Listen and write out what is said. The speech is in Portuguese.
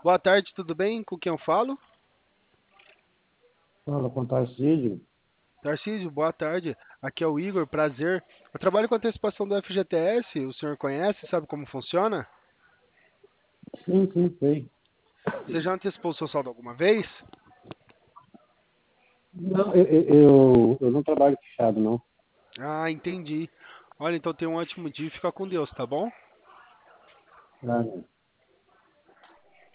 Boa tarde, tudo bem? Com quem eu falo? Fala com Tarcísio. Tarcísio, boa tarde. Aqui é o Igor, prazer. Eu trabalho com antecipação do FGTS, o senhor conhece, sabe como funciona? Sim, sim, sei. Você já antecipou o seu saldo alguma vez? Não, eu não trabalho fechado, não. Ah, entendi. Olha, então tem um ótimo dia e fica com Deus, tá bom? Tá, né?